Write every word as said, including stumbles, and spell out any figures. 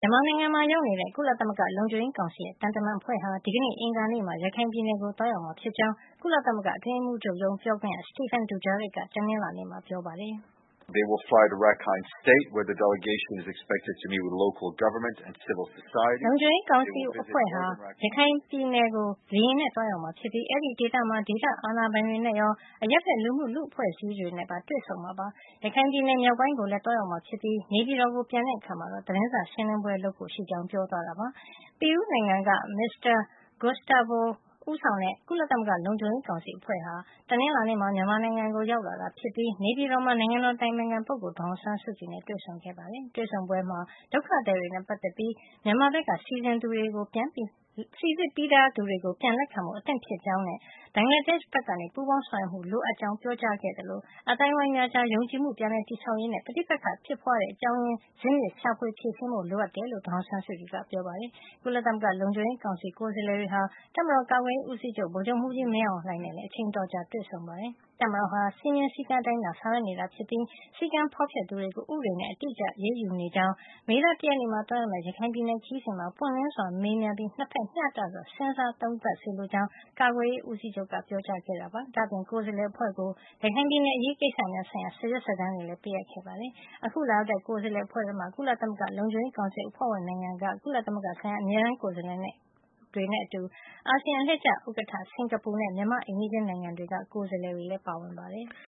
မြန်မာနိုင်ငံမှာရောက်နေတဲ့ကုလသမဂ္ဂလုံခြုံရေးကောင်စီရဲ့တန်တမန်အဖွဲ့ဟာဒီကနေ့အင်္ဂါနေ့မှာရခိုင်ပြည်နယ်ကိုသွားရောက်မှာဖြစ်ကြောင်းကုလသမဂ္ဂအတွင်းရေးမှူးချုပ်ရုံးပြောခွင့်ရ Stéphane Dujarric ကတနင်္လာနေ့မှာပြောပါတယ်။ They will fly to Rakhine State, where the delegation is expected to meet with local government and civil society. လုံခြုံရေးကောင်စီအဖွဲ့ဟာရခိုင်ပြည်နယ်ကိုလေယာဉ်နဲ့သွားရောက်မှာဖြစ်ပြီးအဲဒီဒေသမှာဒေသအာဏာပိုင်တွေနဲ့ရောအရပ်ဘက်လူမှုလူ့အဖွဲ့အစည်းတွေနဲ့ပါတွေ့ဆုံမှာပါ။ရခိုင်ပြည်နယ်မြောက်ပိုင်းကိုလည်းသွားရောက်မှာဖြစ်ပြီးနေပြည်တော်ကိုပြန်တဲ့အခါမှာတော့သတင်းစာရှင်းလင်းပွဲလုပ်ဖို့ရှိကြောင်းပြောသွားတာပါ။ပီရူးနိုင်ငံက မစ္စတာ Gustavo ဦးဆောင်တဲ့ကုလသမဂ္ဂလုံခြုံရေးကောင်စီအဖွဲ့ဟာတနင်္လာနေ့မှာမြန်မာနိုင်ငံကိုရောက်လာတာဖြစ်ပြီးနေပြည်တော်မှာနိုင်ငံတော်တိုင်ပင်ခံပုဂ္ဂိုလ်ဒေါ်အောင်ဆန်းစုကြည်နဲ့တွေ့ဆုံခဲ့ပါတယ်။တွေ့ဆုံပွဲမှာဒုက္ခသည်တွေနဲ့ပတ်သက်ပြီးမြန်မာဘက်ကစီစဉ်သူတွေကိုပြန်ပြီးစီစစ်ပြီးသားသူတွေကိုပြန်လက်ခံဖို့အသင့်ဖြစ်ကြောင်းနဲ့ဘင်္ဂလားဒေ့ရှ်ဘက်ကနေပူးပေါင်းဆောင်ရွက်မှုလိုအပ်ကြောင်းပြောကြားခဲ့သလိုအသိုင်းအဝိုင်းများကြားယုံကြည်မှုပြန်လည်တည်ဆောက်ရေးနဲ့ပဋိပက္ခဖြစ်ပွားတဲ့အကြောင်းရင်းဇစ်မြစ်ရှာဖွေဖြေရှင်းဖို့လိုအပ်တယ်လို့ဒေါ်အောင်ဆန်းစုကြည်ကပြောပါတယ်။ကုလသမဂ္ဂလုံခြုံရေးကောင်စီကိုယ်စားလှယ်တွေဟာတပ်မတော်ကာကွယ်ရေးဦးစီးချုပ်ဗိုလ်ချုပ်မှူးကြီးမင်းအောင်လှိုင်နဲ့လည်းအချိန်တော်ကြာတွေ့ဆုံပါတယ်။တပ်မတော်ဟာစည်းမျဉ်းစည်းကမ်းအတိုင်းသာဆောင်ရွက်နေတာဖြစ်ပြီးစည်းကမ်းဖောက်ဖျက်သူတွေကိုဥပဒေနဲ့အတိအကျအရေးယူနေကြောင်းမေလတရက်နေ့မှာသွားရောက်မယ့်ရခိုင်ပြည်နယ်ခရီးစဉ်မှာပွင့်လင်းစွာမေးမြန်းပြီးနှစ်ဖက်မျှတစွာစဉ်းစားသုံးသပ်စေလိုကြောင်းကာကွယ်ရေးဦးစီးချုပ်ကပြောကြားခဲ့တာပါ။ဒါ့အပြင်ကိုယ်စားလှယ်အဖွဲ့ကိုရခိုင်ပြည်နယ်အရေးကိစ္စများဆိုင်ရာစာရွက်စာတမ်းတွေလည်းပေးအပ်ခဲ့ပါတယ်။အခုလာရောက်တဲ့ကိုယ်စားလှယ်အဖွဲ့ထဲမှာကုလသမဂ္ဂလုံခြုံရေးကောင်စီအဖွဲ့ဝင်နိုင်ငံကကုလသမဂ္ဂဆိုင်ရာအမြဲတမ်းကိုယ်စားလှယ်တွေနဲ့အတူအာဆီယံအလှည့်ကျဥက္ကဋ္ဌစင်ကာပူနဲ့မြန်မာ့အိမ်နီးချင်းနိုင်ငံတွေကကိုယ်စားလှယ်တွေလည်းပါဝင်ပါတယ်။